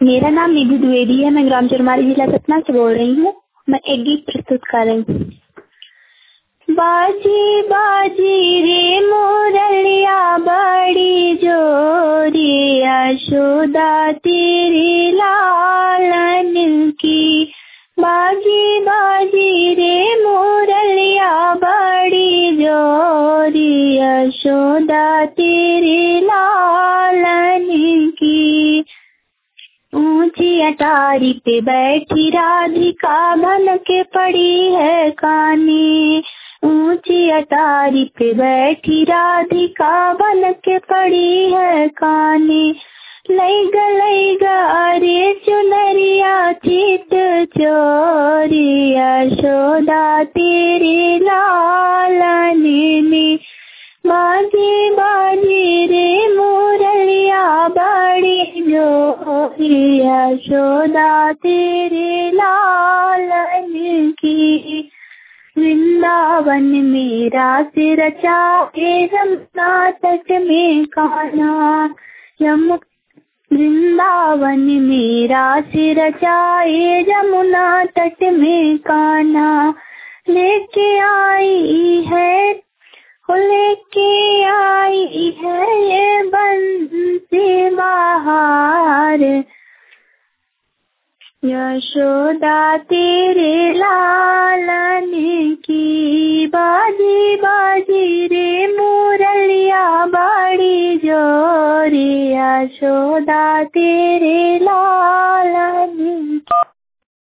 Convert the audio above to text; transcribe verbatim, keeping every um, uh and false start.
मेरा नाम निधि द्विवेदी है। मैं ग्राम चरमारी जिला सतना से बोल रही हूँ। मैं एक गीत प्रस्तुत कर रही हूँ। बाजी बाजी रे मोरलिया बड़ी जोरी, यशोदा तेरी लालन की। बाजी बाजी रे मोरलिया बड़ी जोरी, यशोदा तेरी लालन की। ऊंची अटारी पे बैठी राधिका बन के पड़ी है कानी। ऊंची अटारी पे बैठी राधिका बन के पड़ी है कानी। लैगा लैगा अरे चुनरिया चित चोरी, यशोदा तेरी लालनी में। बाजी बाजी रे मोरलिया बड़ी जोरी, यशोदा तेरे लालन की। वृंदावन में रास रचाए यमुना तट में कान्हा। यम वृंदावन में रास रचाए यमुना तट में कान्हा। लेके आई है लेके आई है ये बंसी बहार, यशोदा तेरे लालन की। बाजी बाजी रे मोरलिया बड़ी जोरी, यशोदा तेरे लालन